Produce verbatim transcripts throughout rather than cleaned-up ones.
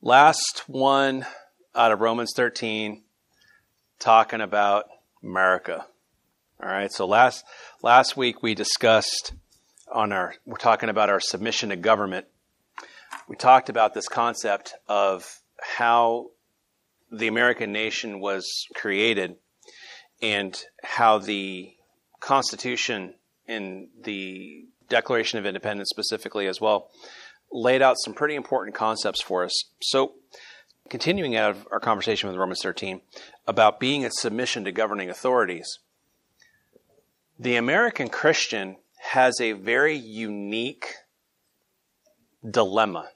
Last one out of Romans thirteen, talking about America. All right, so last last week we discussed on our, we're talking about our submission to government. We talked about this concept of how the American nation was created and how the Constitution and the Declaration of Independence specifically as well laid out some pretty important concepts for us. So continuing out of our conversation with Romans thirteen about being in submission to governing authorities, the American Christian has a very unique dilemma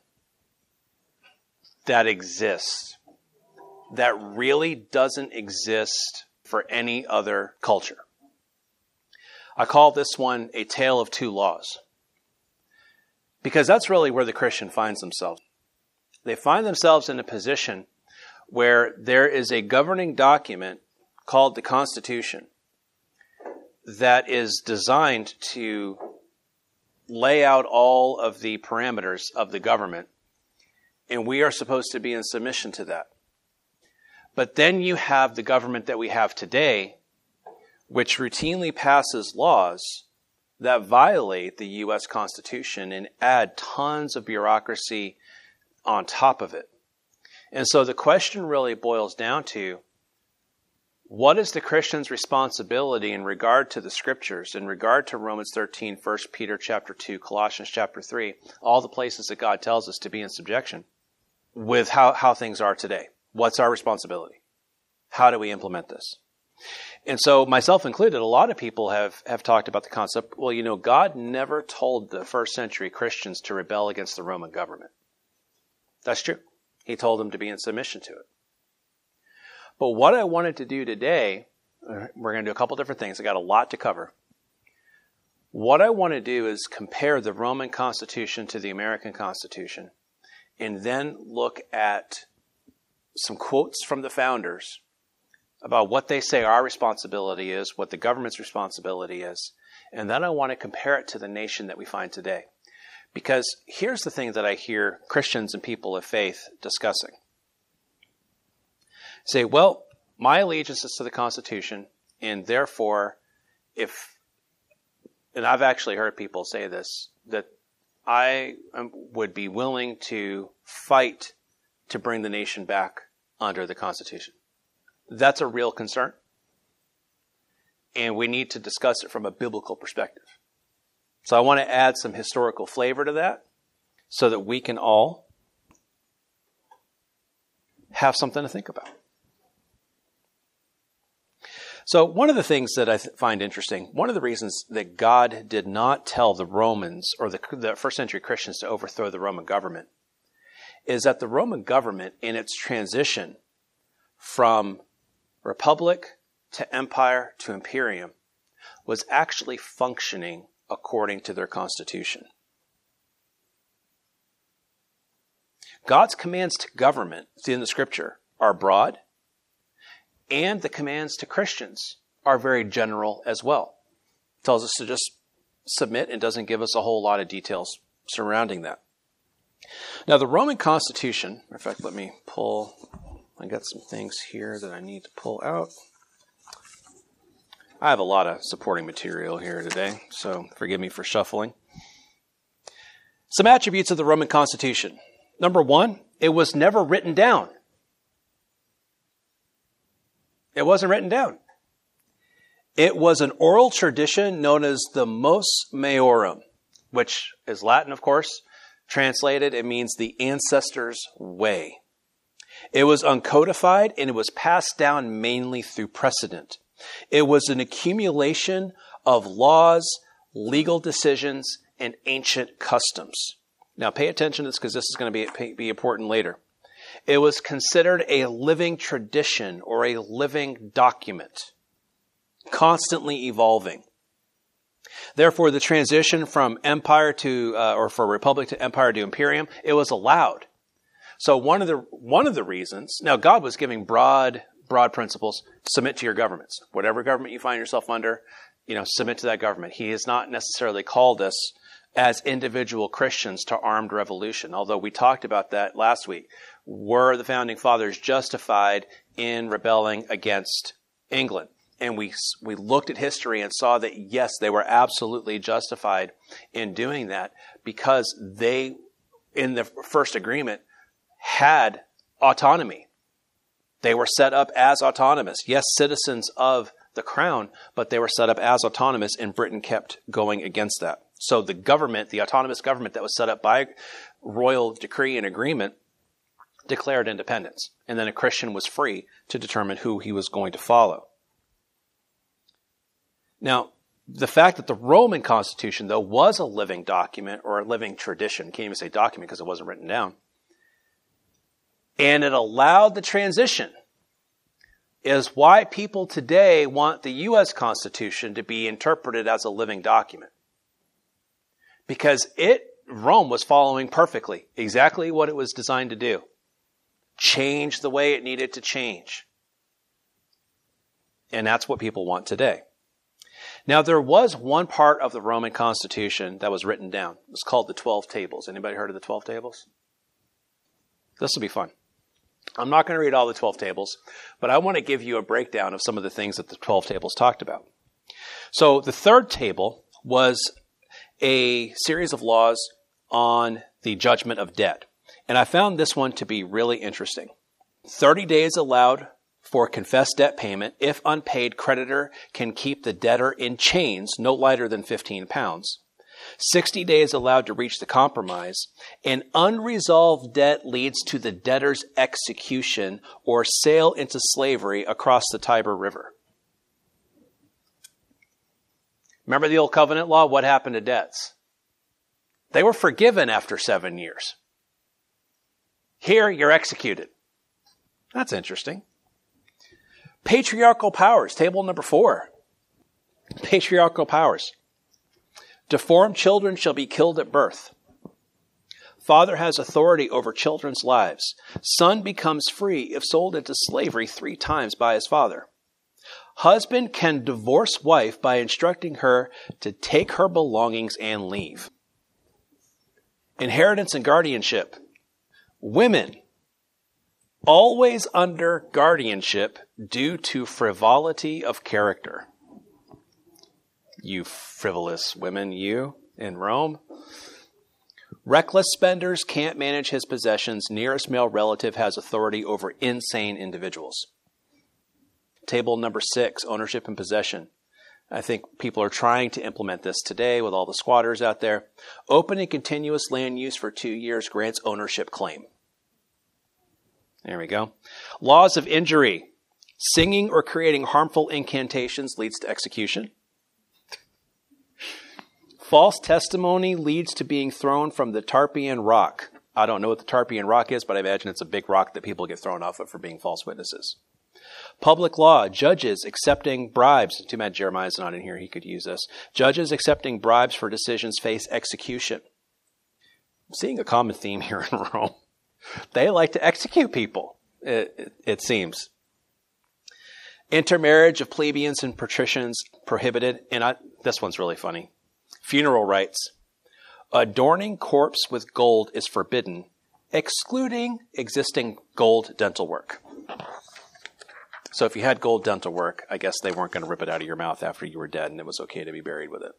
that exists that really doesn't exist for any other culture. I call this one a tale of two laws, because that's really where the Christian finds themselves. They find themselves in a position where there is a governing document called the Constitution that is designed to lay out all of the parameters of the government, and we are supposed to be in submission to that. But then you have the government that we have today, which routinely passes laws that violate the U S Constitution and add tons of bureaucracy on top of it. And so the question really boils down to, what is the Christian's responsibility in regard to the Scriptures, in regard to Romans thirteen, First Peter chapter two, Colossians chapter three, all the places that God tells us to be in subjection, with how, how things are today? What's our responsibility? How do we implement this? And so, myself included, a lot of people have, have talked about the concept, well, you know, God never told the first century Christians to rebel against the Roman government. That's true. He told them to be in submission to it. But what I wanted to do today, we're going to do a couple different things. I got a lot to cover. What I want to do is compare the Roman Constitution to the American Constitution, and then look at some quotes from the founders about what they say our responsibility is, what the government's responsibility is, and then I want to compare it to the nation that we find today. Because here's the thing that I hear Christians and people of faith discussing. Say, well, my allegiance is to the Constitution, and therefore, if, and I've actually heard people say this, that I would be willing to fight to bring the nation back under the Constitution. That's a real concern, and we need to discuss it from a biblical perspective. So I want to add some historical flavor to that so that we can all have something to think about. So one of the things that I th- find interesting, one of the reasons that God did not tell the Romans or the, the first century Christians to overthrow the Roman government is that the Roman government in its transition from republic to empire to imperium was actually functioning according to their constitution. God's commands to government in the Scripture are broad, and the commands to Christians are very general as well. It tells us to just submit and doesn't give us a whole lot of details surrounding that. Now, the Roman Constitution, in fact, let me pull, I got some things here that I need to pull out. I have a lot of supporting material here today, so forgive me for shuffling. Some attributes of the Roman Constitution. Number one, it was never written down. It wasn't written down. It was an oral tradition known as the Mos Maiorum, which is Latin, of course. Translated, it means the ancestor's way. It was uncodified, and it was passed down mainly through precedent. It was an accumulation of laws, legal decisions, and ancient customs. Now, pay attention to this because this is going to be, be important later. It was considered a living tradition or a living document, constantly evolving. Therefore, the transition from empire to, uh, or for republic to empire to imperium, it was allowed. So one of the one of the reasons, now God was giving broad broad principles: submit to your governments, whatever government you find yourself under, you know, submit to that government. He has not necessarily called us as individual Christians to armed revolution. Although we talked about that last week. Were the founding fathers justified in rebelling against England? And we we looked at history and saw that, yes, they were absolutely justified in doing that because they, in the first agreement, had autonomy. They were set up as autonomous. Yes, citizens of the crown, but they were set up as autonomous, and Britain kept going against that. So the government, the autonomous government that was set up by royal decree and agreement, declared independence. And then a Christian was free to determine who he was going to follow. Now, the fact that the Roman Constitution, though, was a living document or a living tradition, can't even say document because it wasn't written down, and it allowed the transition, is why people today want the U S Constitution to be interpreted as a living document. Because it, Rome was following perfectly exactly what it was designed to do. Change the way it needed to change. And that's what people want today. Now, there was one part of the Roman Constitution that was written down. It was called the Twelve Tables. Anybody heard of the Twelve Tables? This will be fun. I'm not going to read all the Twelve Tables, but I want to give you a breakdown of some of the things that the Twelve Tables talked about. So the third table was a series of laws on the judgment of debt. And I found this one to be really interesting. thirty days allowed for confessed debt payment. If unpaid, creditor can keep the debtor in chains no lighter than fifteen pounds. sixty days allowed to reach the compromise. An unresolved debt leads to the debtor's execution or sale into slavery across the Tiber River. Remember the old covenant law? What happened to debts? They were forgiven after seven years. Here, you're executed. That's interesting. Patriarchal powers, table number four. Patriarchal powers. Deformed children shall be killed at birth. Father has authority over children's lives. Son becomes free if sold into slavery three times by his father. Husband can divorce wife by instructing her to take her belongings and leave. Inheritance and guardianship. Women always under guardianship due to frivolity of character. You frivolous women, you, in Rome. Reckless spenders can't manage his possessions. Nearest male relative has authority over insane individuals. Table number six, ownership and possession. I think people are trying to implement this today with all the squatters out there. Open and continuous land use for two years grants ownership claim. There we go. Laws of injury. Singing or creating harmful incantations leads to execution. False testimony leads to being thrown from the Tarpeian Rock. I don't know what the Tarpeian Rock is, but I imagine it's a big rock that people get thrown off of for being false witnesses. Public law. Judges accepting bribes. Too bad Jeremiah's not in here. He could use this. Judges accepting bribes for decisions face execution. I'm seeing a common theme here in Rome. They like to execute people, it, it, it seems. Intermarriage of plebeians and patricians prohibited. And I, this one's really funny. Funeral rites. Adorning corpse with gold is forbidden, excluding existing gold dental work. So if you had gold dental work, I guess they weren't going to rip it out of your mouth after you were dead, and it was okay to be buried with it.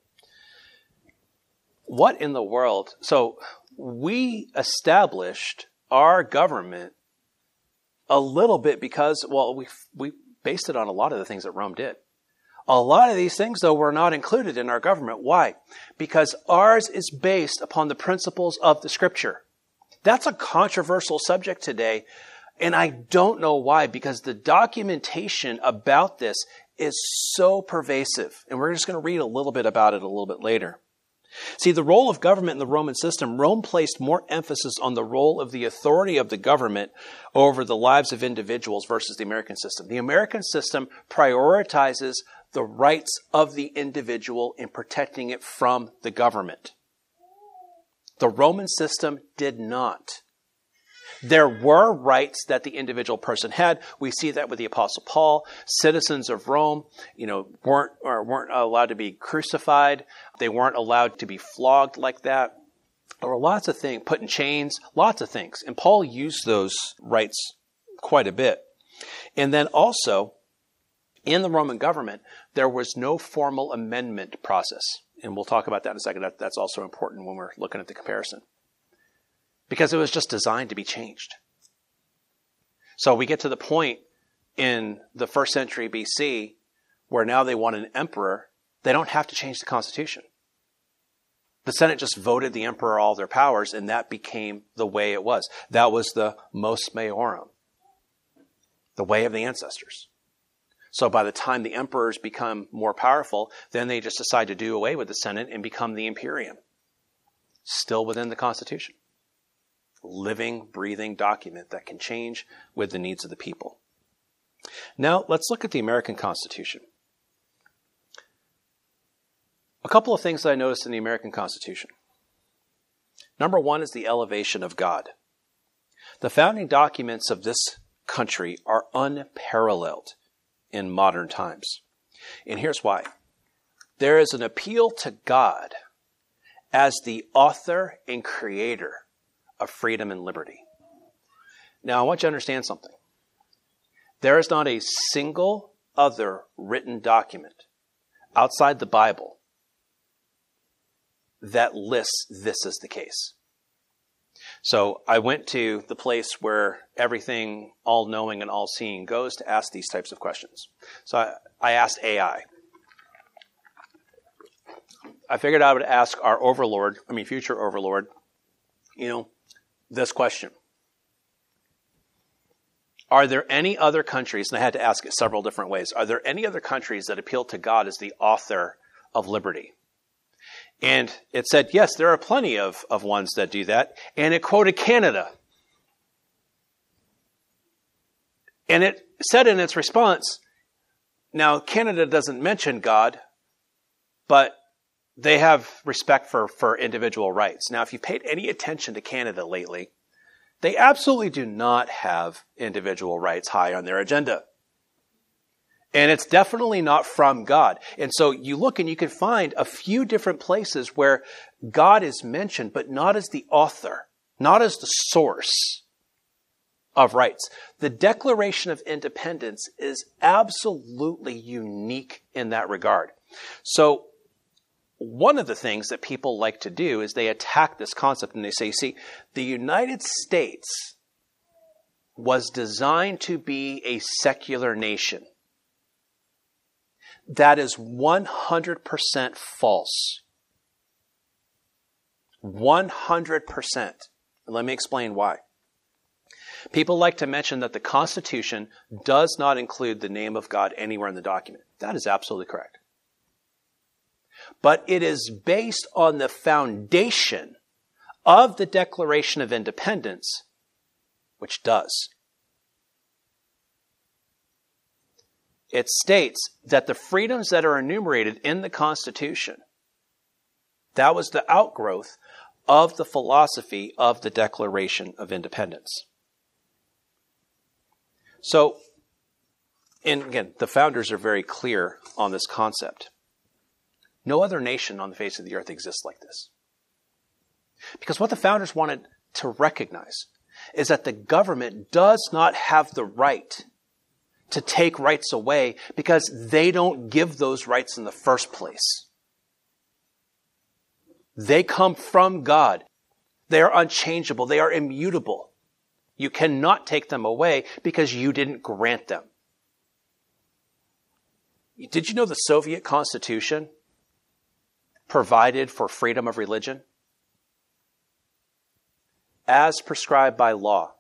What in the world? So we established our government a little bit because, well, we we based it on a lot of the things that Rome did. A lot of these things, though, were not included in our government. Why? Because ours is based upon the principles of the Scripture. That's a controversial subject today, and I don't know why, because the documentation about this is so pervasive. And we're just going to read a little bit about it a little bit later. See, the role of government in the Roman system, Rome placed more emphasis on the role of the authority of the government over the lives of individuals versus the American system. The American system prioritizes the rights of the individual in protecting it from the government. The Roman system did not. There were rights that the individual person had. We see that with the Apostle Paul. Citizens of Rome, you know, weren't or weren't allowed to be crucified. They weren't allowed to be flogged like that. There were lots of things, put in chains, lots of things. And Paul used those rights quite a bit. And then also, in the Roman government, there was no formal amendment process. And we'll talk about that in a second. That, that's also important when we're looking at the comparison. Because it was just designed to be changed. So we get to the point in the first century B C where now they want an emperor. They don't have to change the Constitution. The Senate just voted the emperor all their powers, and that became the way it was. That was the mos maiorum, the way of the ancestors. So by the time the emperors become more powerful, then they just decide to do away with the Senate and become the imperium. Still within the Constitution. Living, breathing document that can change with the needs of the people. Now, let's look at the American Constitution. A couple of things that I noticed in the American Constitution. Number one is the elevation of God. The founding documents of this country are unparalleled in modern times. And here's why. There is an appeal to God as the author and creator of freedom and liberty. Now, I want you to understand something. There is not a single other written document outside the Bible that lists this as the case. So I went to the place where everything all-knowing and all-seeing goes to ask these types of questions. So I, I asked A I. I figured I would ask our overlord, I mean future overlord, you know, this question. Are there any other countries, and I had to ask it several different ways, are there any other countries that appeal to God as the author of liberty? And it said, yes, there are plenty of, of ones that do that. And it quoted Canada. And it said in its response, now Canada doesn't mention God, but they have respect for, for individual rights. Now, if you've paid any attention to Canada lately, they absolutely do not have individual rights high on their agenda. And it's definitely not from God. And so you look and you can find a few different places where God is mentioned, but not as the author, not as the source of rights. The Declaration of Independence is absolutely unique in that regard. So one of the things that people like to do is they attack this concept and they say, see, the United States was designed to be a secular nation. That is one hundred percent false. one hundred percent. And let me explain why. People like to mention that the Constitution does not include the name of God anywhere in the document. That is absolutely correct. But it is based on the foundation of the Declaration of Independence, which does. It states that the freedoms that are enumerated in the Constitution, that was the outgrowth of the philosophy of the Declaration of Independence. So, and again, the founders are very clear on this concept. No other nation on the face of the earth exists like this. Because what the founders wanted to recognize is that the government does not have the right to take rights away because they don't give those rights in the first place. They come from God. They are unchangeable. They are immutable. You cannot take them away because you didn't grant them. Did you know the Soviet Constitution provided for freedom of religion? As prescribed by law.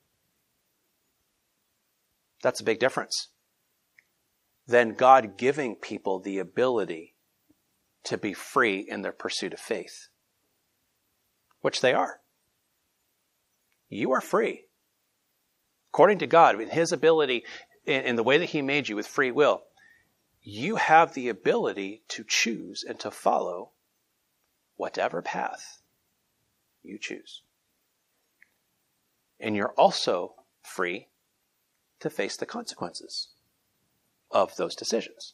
That's a big difference. Then God giving people the ability to be free in their pursuit of faith. Which they are. You are free. According to God, with His ability, in, in the way that He made you with free will, you have the ability to choose and to follow whatever path you choose. And you're also free to face the consequences of those decisions.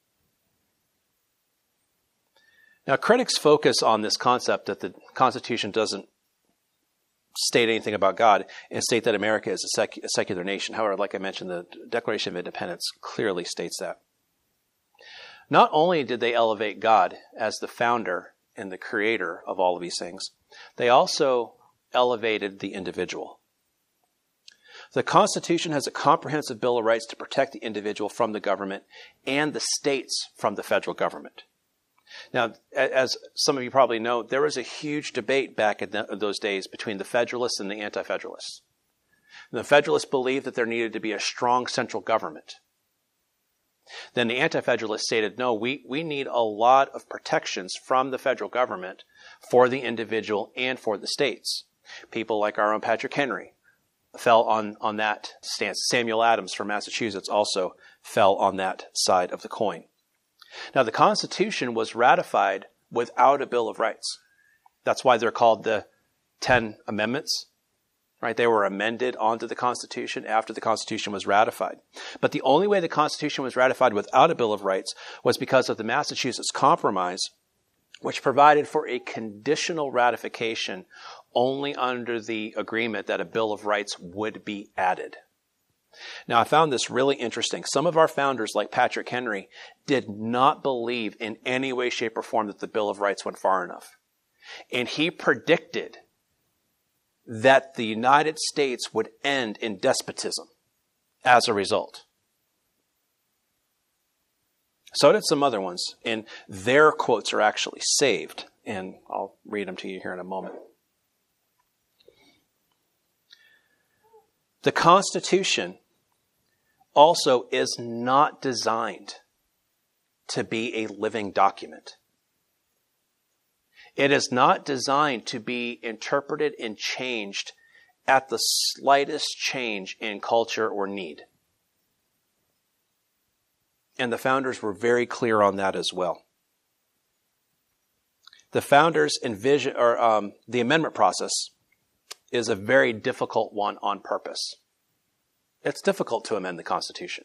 Now, critics focus on this concept that the Constitution doesn't state anything about God and state that America is a, sec- a secular nation. However, like I mentioned, the Declaration of Independence clearly states that. Not only did they elevate God as the founder and the creator of all of these things, they also elevated the individual. The Constitution has a comprehensive Bill of Rights to protect the individual from the government and the states from the federal government. Now, as some of you probably know, there was a huge debate back in those days between the Federalists and the Anti-Federalists. The Federalists believed that there needed to be a strong central government. Then the Anti-Federalists stated, no, we, we need a lot of protections from the federal government for the individual and for the states. People like our own Patrick Henry fell on, on that stance. Samuel Adams from Massachusetts also fell on that side of the coin. Now, the Constitution was ratified without a Bill of Rights. That's why they're called the Ten Amendments, right? They were amended onto the Constitution after the Constitution was ratified. But the only way the Constitution was ratified without a Bill of Rights was because of the Massachusetts Compromise, which provided for a conditional ratification only under the agreement that a Bill of Rights would be added. Now, I found this really interesting. Some of our founders, like Patrick Henry, did not believe in any way, shape, or form that the Bill of Rights went far enough. And he predicted that the United States would end in despotism as a result. So did some other ones, and their quotes are actually saved, and I'll read them to you here in a moment. The Constitution also is not designed to be a living document. It is not designed to be interpreted and changed at the slightest change in culture or need. And the founders were very clear on that as well. The founders envision, or um, the amendment process is a very difficult one on purpose. It's difficult to amend the Constitution.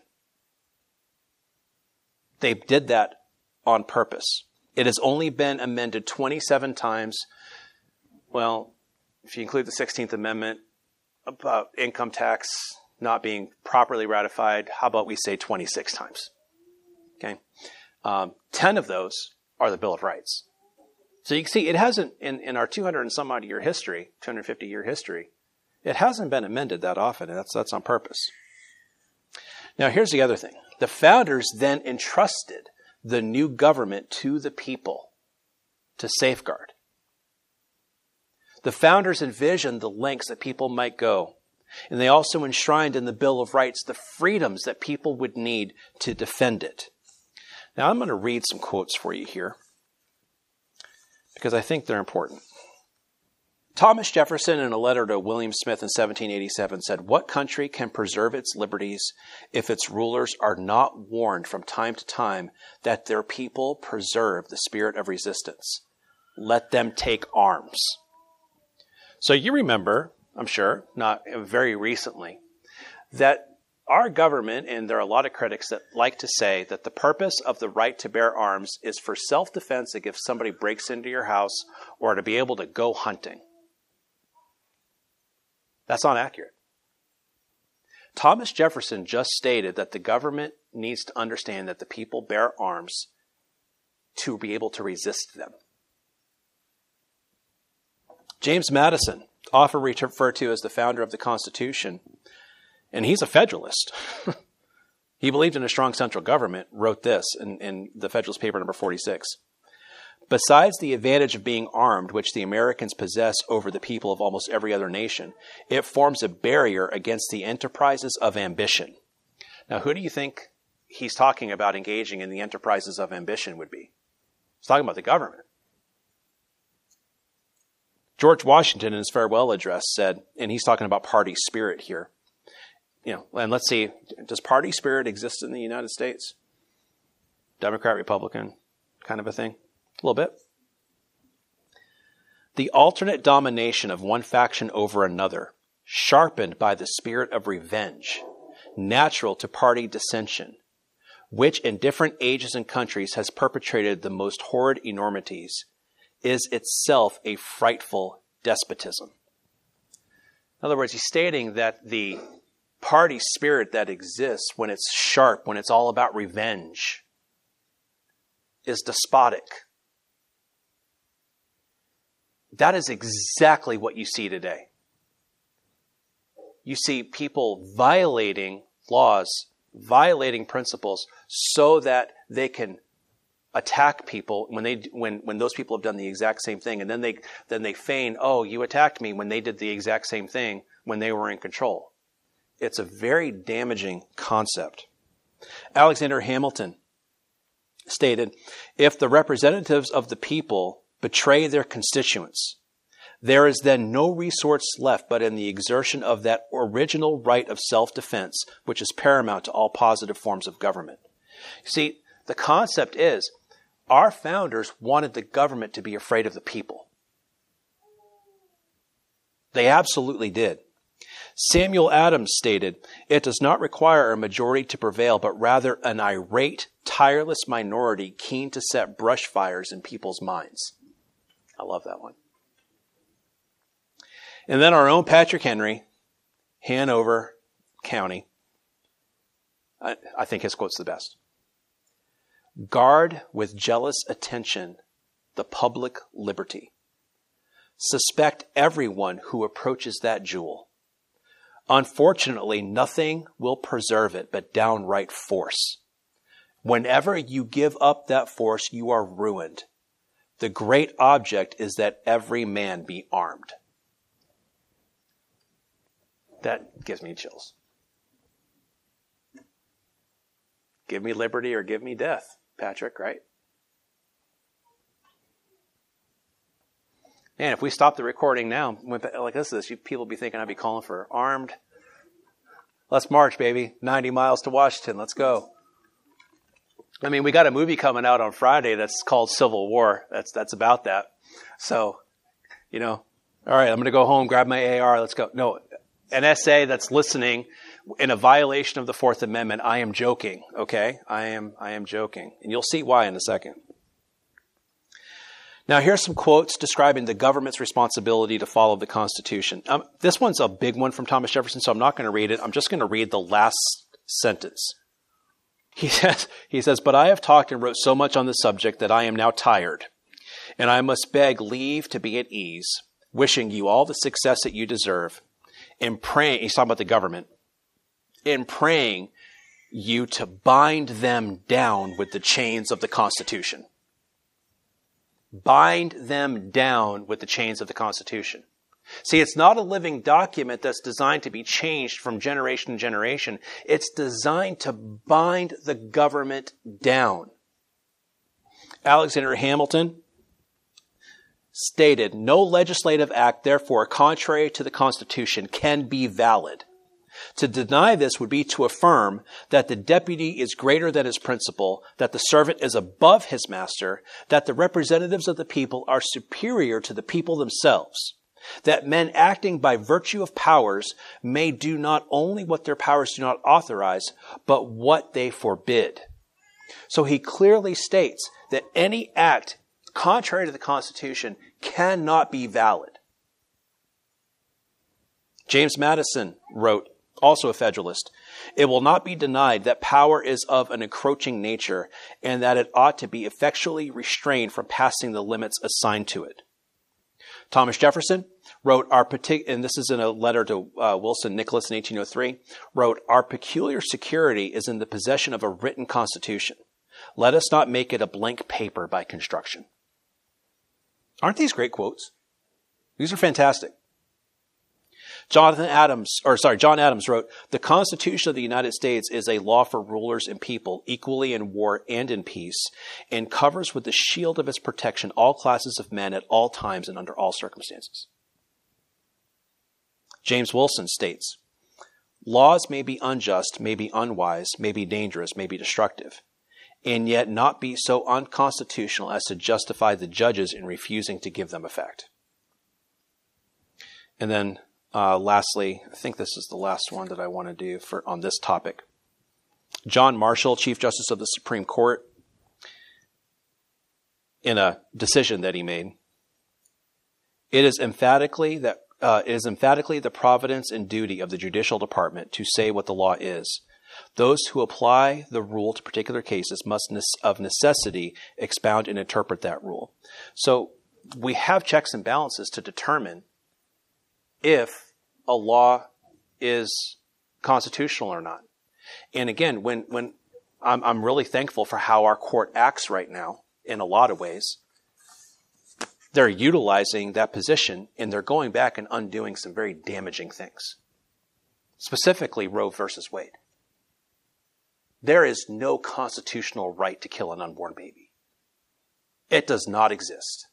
They did that on purpose. It has only been amended twenty-seven times. Well, if you include the sixteenth Amendment about income tax not being properly ratified, how about we say twenty-six times? Okay, um, ten of those are the Bill of Rights. So you can see it hasn't, in, in our two hundred and some odd year history, two hundred fifty year history, it hasn't been amended that often, and that's, that's on purpose. Now, here's the other thing. The founders then entrusted the new government to the people to safeguard. The founders envisioned the lengths that people might go, and they also enshrined in the Bill of Rights the freedoms that people would need to defend it. Now, I'm going to read some quotes for you here, because I think they're important. Thomas Jefferson, in a letter to William Smith in seventeen eighty-seven, said, "What country can preserve its liberties if its rulers are not warned from time to time that their people preserve the spirit of resistance? Let them take arms." So you remember, I'm sure, not very recently, that our government, and there are a lot of critics that like to say that the purpose of the right to bear arms is for self-defense if somebody breaks into your house or to be able to go hunting. That's not accurate. Thomas Jefferson just stated that the government needs to understand that the people bear arms to be able to resist them. James Madison, often referred to as the founder of the Constitution, and he's a Federalist. He believed in a strong central government, wrote this in, in the Federalist Paper number forty-six. "Besides the advantage of being armed, which the Americans possess over the people of almost every other nation, it forms a barrier against the enterprises of ambition." Now, who do you think he's talking about engaging in the enterprises of ambition would be? He's talking about the government. George Washington, in his farewell address, said, and he's talking about party spirit here, you know, and let's see, does party spirit exist in the United States? Democrat, Republican, kind of a thing? A little bit. "The alternate domination of one faction over another sharpened by the spirit of revenge, natural to party dissension, which in different ages and countries has perpetrated the most horrid enormities, is itself a frightful despotism. In other words, he's stating that the party spirit that exists when it's sharp, when it's all about revenge, is despotic. That is exactly what you see today. You see people violating laws, violating principles so that they can attack people when they when when those people have done the exact same thing, and then they then they feign, oh, you attacked me, when they did the exact same thing when they were in control. It's a very damaging concept. Alexander Hamilton stated, if the representatives of the people betray their constituents, there is then no resource left but in the exertion of that original right of self-defense, which is paramount to all positive forms of government. You see, the concept is, our founders wanted the government to be afraid of the people. They absolutely did. Samuel Adams stated, it does not require a majority to prevail, but rather an irate, tireless minority keen to set brush fires in people's minds. I love that one. And then our own Patrick Henry, Hanover County. I, I think his quote's the best. Guard with jealous attention the public liberty. Suspect everyone who approaches that jewel. Unfortunately, nothing will preserve it but downright force. Whenever you give up that force, you are ruined. The great object is that every man be armed. That gives me chills. Give me liberty or give me death, Patrick, right? Man, if we stop the recording now, like this is, people will be thinking I'd be calling for armed. Let's march, baby. ninety miles to Washington. Let's go. I mean, we got a movie coming out on Friday that's called Civil War. That's that's about that. So, you know, all right, I'm going to go home, grab my A R. Let's go. No, an S A that's listening in a violation of the Fourth Amendment. I am joking. Okay, I am I am joking, and you'll see why in a second. Now, here's some quotes describing the government's responsibility to follow the Constitution. Um, this one's a big one from Thomas Jefferson, so I'm not going to read it. I'm just going to read the last sentence. He says, he says, but I have talked and wrote so much on the subject that I am now tired, and I must beg leave to be at ease, wishing you all the success that you deserve, and praying, he's talking about the government, and praying you to bind them down with the chains of the Constitution. Bind them down with the chains of the Constitution. See, it's not a living document that's designed to be changed from generation to generation. It's designed to bind the government down. Alexander Hamilton stated, no legislative act, therefore, contrary to the Constitution can be valid. To deny this would be to affirm that the deputy is greater than his principal, that the servant is above his master, that the representatives of the people are superior to the people themselves, that men acting by virtue of powers may do not only what their powers do not authorize, but what they forbid. So he clearly states that any act contrary to the Constitution cannot be valid. James Madison wrote, also a Federalist, it will not be denied that power is of an encroaching nature and that it ought to be effectually restrained from passing the limits assigned to it. Thomas Jefferson wrote, our partic- and this is in a letter to uh, Wilson Nicholas in eighteen oh three, wrote, our peculiar security is in the possession of a written constitution. Let us not make it a blank paper by construction. Aren't these great quotes? These are fantastic. Jonathan Adams, or sorry, John Adams wrote, the Constitution of the United States is a law for rulers and people, equally in war and in peace, and covers with the shield of its protection all classes of men at all times and under all circumstances. James Wilson states, laws may be unjust, may be unwise, may be dangerous, may be destructive, and yet not be so unconstitutional as to justify the judges in refusing to give them effect. And then uh, lastly, I think this is the last one that I want to do for on this topic. John Marshall, Chief Justice of the Supreme Court, in a decision that he made, it is emphatically that uh, it is emphatically the providence and duty of the judicial department to say what the law is. Those who apply the rule to particular cases must of necessity expound and interpret that rule. So we have checks and balances to determine if a law is constitutional or not. And again, when when I'm, I'm really thankful for how our court acts right now in a lot of ways. They're utilizing that position and they're going back and undoing some very damaging things. Specifically, Roe versus Wade. There is no constitutional right to kill an unborn baby. It does not exist.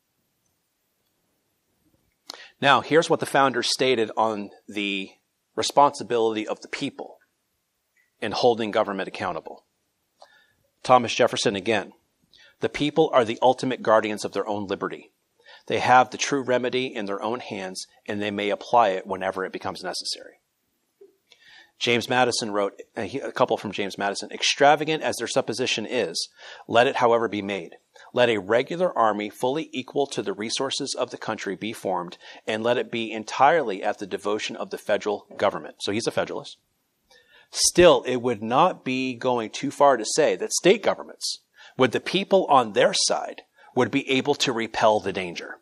Now, here's what the founders stated on the responsibility of the people in holding government accountable. Thomas Jefferson again. The people are the ultimate guardians of their own liberty. They have the true remedy in their own hands, and they may apply it whenever it becomes necessary. James Madison wrote, a couple from James Madison, extravagant as their supposition is, let it however be made. Let a regular army fully equal to the resources of the country be formed, and let it be entirely at the devotion of the federal government. So he's a federalist. Still, it would not be going too far to say that state governments, with the people on their side, would be able to repel the danger.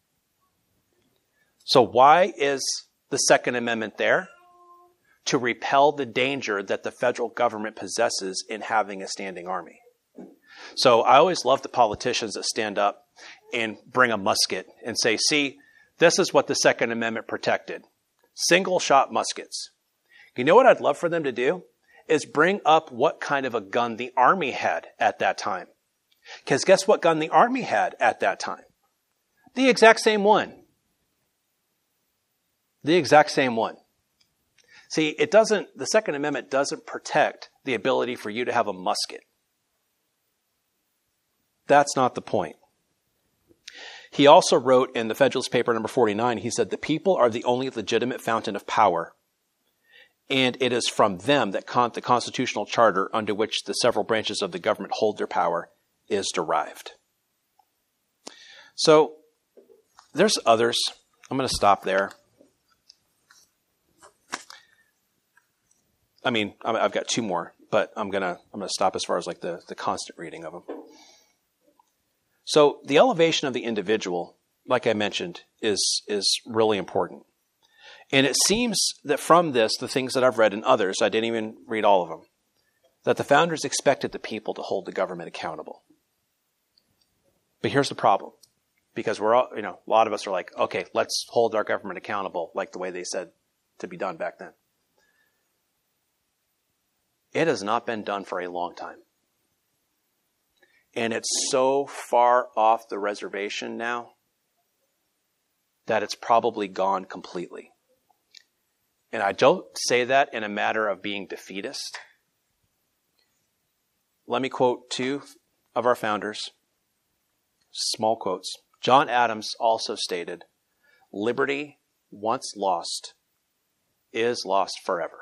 So why is the Second Amendment there? To repel the danger that the federal government possesses in having a standing army. So I always love the politicians that stand up and bring a musket and say, see, this is what the Second Amendment protected. Single shot muskets. You know what I'd love for them to do? Is bring up what kind of a gun the Army had at that time. Because guess what gun the Army had at that time? The exact same one. The exact same one. See, it doesn't, the Second Amendment doesn't protect the ability for you to have a musket. That's not the point. He also wrote in the Federalist Paper number forty-nine, he said, the people are the only legitimate fountain of power. And it is from them that con- the constitutional charter under which the several branches of the government hold their power is derived. So there's others. I'm going to stop there. I mean, I've got two more, but I'm going to I'm going to stop as far as like the, the constant reading of them. So the elevation of the individual, like I mentioned, is is really important. And it seems that from this, the things that I've read and others, I didn't even read all of them, that the founders expected the people to hold the government accountable. But here's the problem. Because we're all, you know, a lot of us are like, okay, let's hold our government accountable like the way they said to be done back then. It has not been done for a long time. And it's so far off the reservation now that it's probably gone completely. And I don't say that in a matter of being defeatist. Let me quote two of our founders. Small quotes. John Adams also stated, liberty, once lost, is lost forever.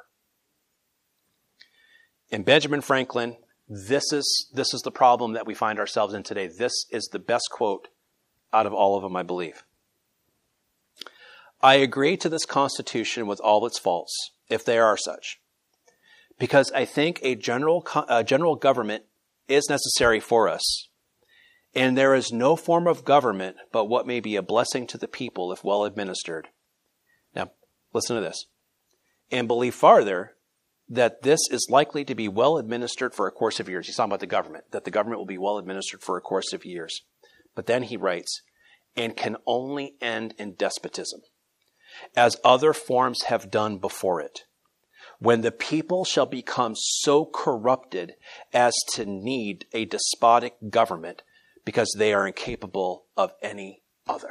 And Benjamin Franklin, this is, this is the problem that we find ourselves in today. This is the best quote out of all of them, I believe. I agree to this Constitution with all its faults, if they are such, because I think a general, a general government is necessary for us. And there is no form of government but what may be a blessing to the people if well administered. Now, listen to this. And believe farther that this is likely to be well administered for a course of years. He's talking about the government, that the government will be well administered for a course of years. But then he writes, and can only end in despotism, as other forms have done before it, when the people shall become so corrupted as to need a despotic government because they are incapable of any other.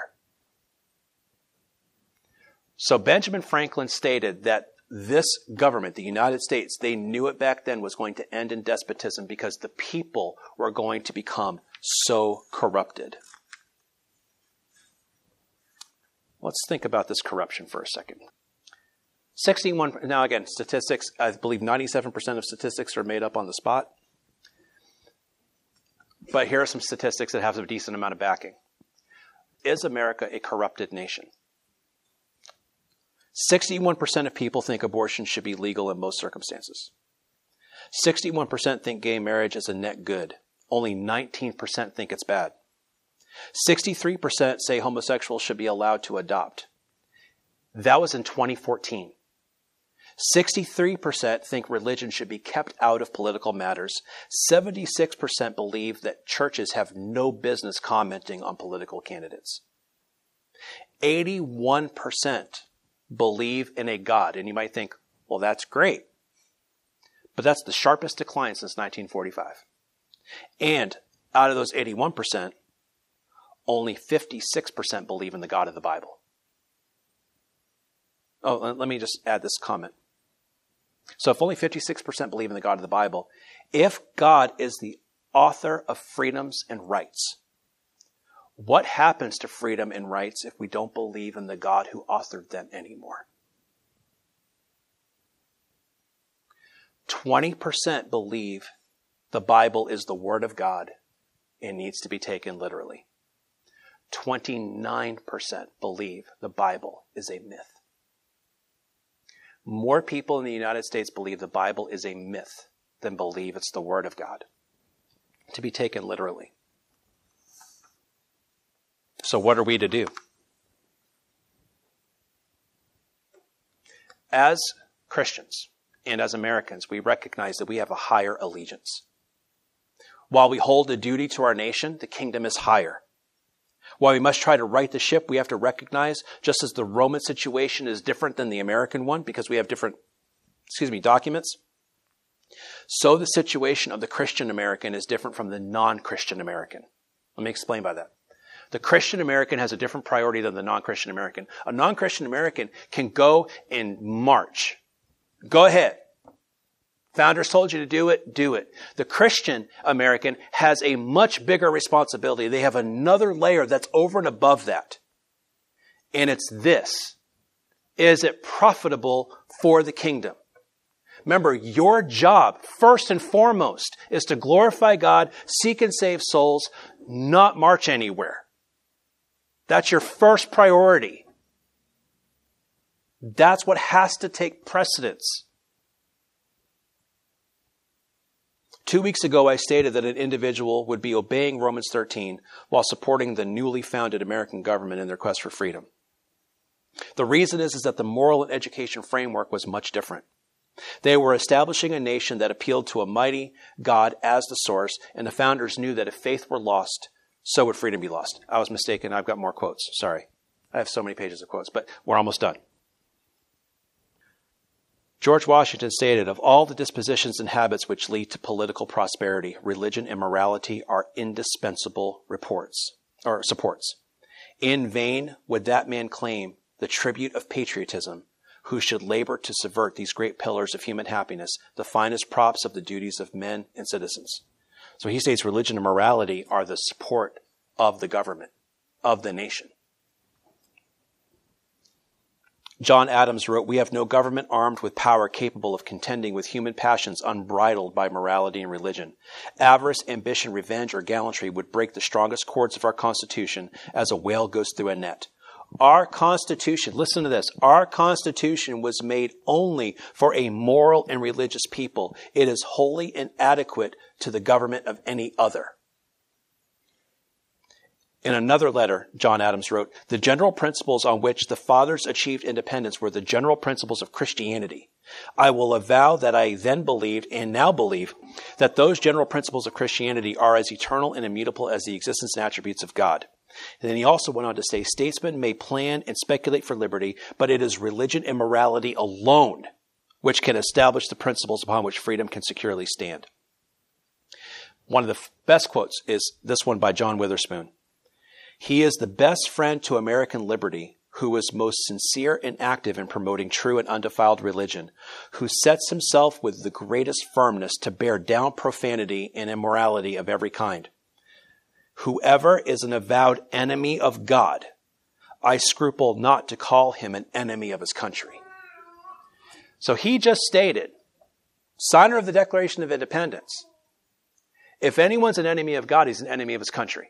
So Benjamin Franklin stated that this government, the United States, they knew it back then was going to end in despotism because the people were going to become so corrupted. Let's think about this corruption for a second. sixty-one, now again, statistics, I believe ninety-seven percent of statistics are made up on the spot. But here are some statistics that have a decent amount of backing. Is America a corrupted nation? sixty-one percent of people think abortion should be legal in most circumstances. sixty-one percent think gay marriage is a net good. Only nineteen percent think it's bad. sixty-three percent say homosexuals should be allowed to adopt. That was in twenty fourteen. sixty-three percent think religion should be kept out of political matters. seventy-six percent believe that churches have no business commenting on political candidates. eighty-one percent believe in a God. And you might think, well, that's great. But that's the sharpest decline since nineteen forty-five. And out of those eighty-one percent, only fifty-six percent believe in the God of the Bible. Oh, let me just add this comment. So if only fifty-six percent believe in the God of the Bible, if God is the author of freedoms and rights, what happens to freedom and rights if we don't believe in the God who authored them anymore? twenty percent believe the Bible is the Word of God and needs to be taken literally. twenty-nine percent believe the Bible is a myth. More people in the United States believe the Bible is a myth than believe it's the Word of God, to be taken literally. So what are we to do? As Christians and as Americans, we recognize that we have a higher allegiance. While we hold a duty to our nation, the kingdom is higher. While we must try to right the ship, we have to recognize, just as the Roman situation is different than the American one because we have different, excuse me, documents, so the situation of the Christian American is different from the non-Christian American. Let me explain by that. The Christian American has a different priority than the non-Christian American. A non-Christian American can go and march. Go ahead. Founders told you to do it, do it. The Christian American has a much bigger responsibility. They have another layer that's over and above that. And it's this. Is it profitable for the kingdom? Remember, your job, first and foremost, is to glorify God, seek and save souls, not march anywhere. That's your first priority. That's what has to take precedence. Two weeks ago, I stated that an individual would be obeying Romans thirteen while supporting the newly founded American government in their quest for freedom. The reason is, is that the moral and education framework was much different. They were establishing a nation that appealed to a mighty God as the source, and the founders knew that if faith were lost, so would freedom be lost. I was mistaken. I've got more quotes. Sorry. I have so many pages of quotes, but we're almost done. George Washington stated, of all the dispositions and habits which lead to political prosperity, religion and morality are indispensable reports or supports. In vain would that man claim the tribute of patriotism who should labor to subvert these great pillars of human happiness, the finest props of the duties of men and citizens. So he states religion and morality are the support of the government, of the nation. John Adams wrote, we have no government armed with power capable of contending with human passions unbridled by morality and religion. Avarice, ambition, revenge, or gallantry would break the strongest cords of our Constitution as a whale goes through a net. Our Constitution, listen to this, our Constitution was made only for a moral and religious people. It is wholly inadequate to the government of any other. In another letter, John Adams wrote, the general principles on which the fathers achieved independence were the general principles of Christianity. I will avow that I then believed and now believe that those general principles of Christianity are as eternal and immutable as the existence and attributes of God. And then he also went on to say, statesmen may plan and speculate for liberty, but it is religion and morality alone which can establish the principles upon which freedom can securely stand. One of the best quotes is this one by John Witherspoon. He is the best friend to American liberty who is most sincere and active in promoting true and undefiled religion, who sets himself with the greatest firmness to bear down profanity and immorality of every kind. Whoever is an avowed enemy of God, I scruple not to call him an enemy of his country. So he just stated, signer of the Declaration of Independence, if anyone's an enemy of God, he's an enemy of his country.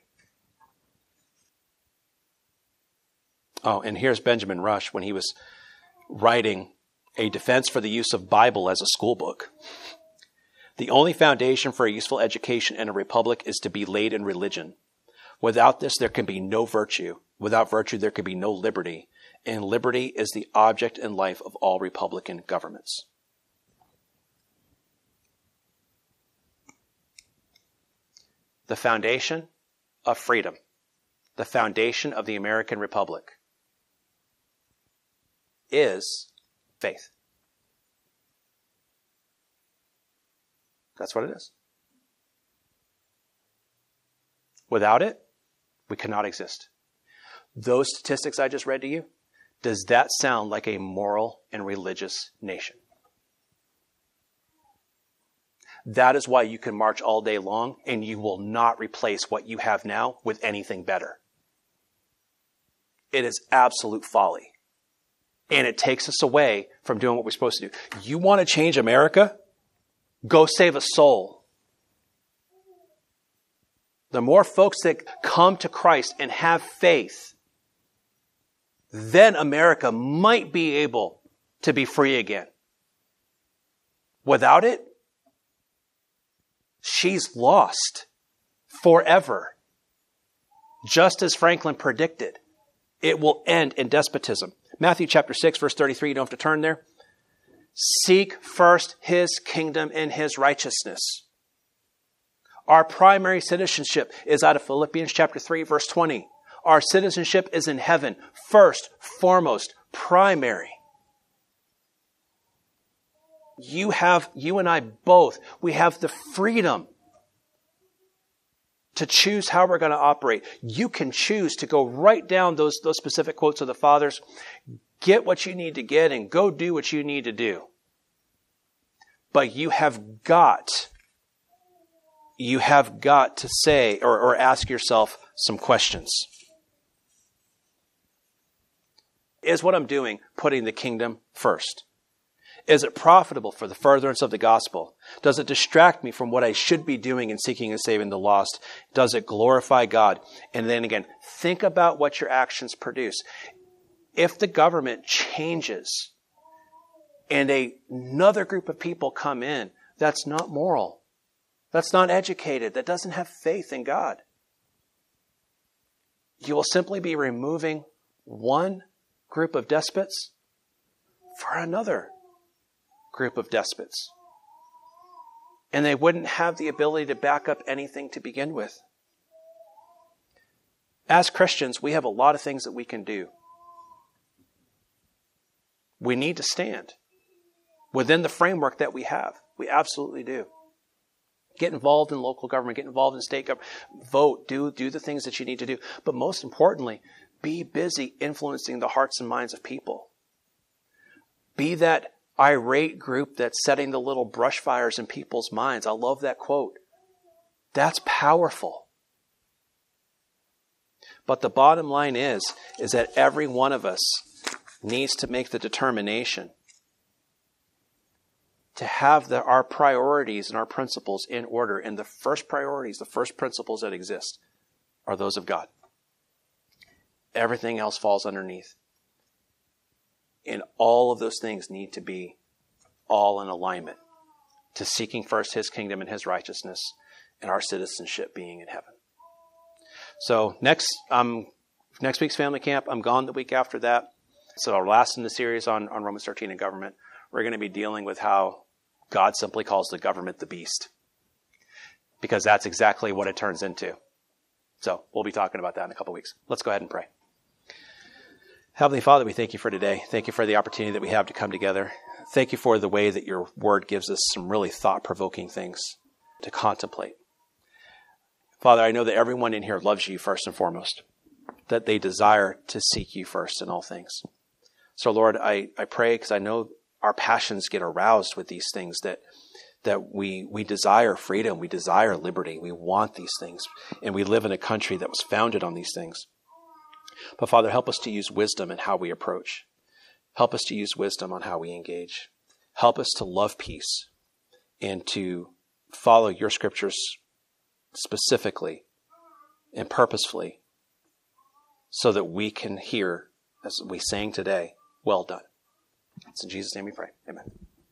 Oh, and here's Benjamin Rush when he was writing a defense for the use of Bible as a school book. The only foundation for a useful education in a republic is to be laid in religion. Without this, there can be no virtue. Without virtue, there can be no liberty. And liberty is the object and life of all republican governments. The foundation of freedom, the foundation of the American Republic, is faith. That's what it is. Without it, we cannot exist. Those statistics I just read to you, does that sound like a moral and religious nation? That is why you can march all day long and you will not replace what you have now with anything better. It is absolute folly. And it takes us away from doing what we're supposed to do. You want to change America? Go save a soul. The more folks that come to Christ and have faith, then America might be able to be free again. Without it, she's lost forever. Just as Franklin predicted, it will end in despotism. Matthew chapter six, verse thirty-three, you don't have to turn there. Seek first his kingdom and his righteousness. Our primary citizenship is out of Philippians chapter three, verse twenty. Our citizenship is in heaven. First, foremost, primary. You have, you and I both, we have the freedom to choose how we're going to operate. You can choose to go right down those, those specific quotes of the fathers, get what you need to get, and go do what you need to do. But you have got, you have got to say or, or ask yourself some questions. Is what I'm doing putting the kingdom first? Is it profitable for the furtherance of the gospel? Does it distract me from what I should be doing in seeking and saving the lost? Does it glorify God? And then again, think about what your actions produce. If the government changes and a, another group of people come in, that's not moral. That's not educated. That doesn't have faith in God. You will simply be removing one group of despots for another group of despots. And they wouldn't have the ability to back up anything to begin with. As Christians, we have a lot of things that we can do. We need to stand within the framework that we have. We absolutely do. Get involved in local government, get involved in state government, vote, do, do the things that you need to do. But most importantly, be busy influencing the hearts and minds of people. Be that irate group that's setting the little brush fires in people's minds. I love that quote. That's powerful. But the bottom line is, is that every one of us needs to make the determination to have the, our priorities and our principles in order. And the first priorities, the first principles that exist are those of God. Everything else falls underneath. And all of those things need to be all in alignment to seeking first his kingdom and his righteousness and our citizenship being in heaven. So next, um, next week's family camp, I'm gone the week after that. So our last in the series on, on Romans thirteen and government, we're going to be dealing with how God simply calls the government the beast. Because that's exactly what it turns into. So we'll be talking about that in a couple weeks. Let's go ahead and pray. Heavenly Father, we thank you for today. Thank you for the opportunity that we have to come together. Thank you for the way that your word gives us some really thought-provoking things to contemplate. Father, I know that everyone in here loves you first and foremost, that they desire to seek you first in all things. So Lord, I, I pray because I know our passions get aroused with these things, that that we we desire freedom, we desire liberty, we want these things, and we live in a country that was founded on these things. But Father, help us to use wisdom in how we approach. Help us to use wisdom on how we engage. Help us to love peace and to follow your scriptures specifically and purposefully so that we can hear, as we sang today, well done. It's in Jesus' name we pray. Amen.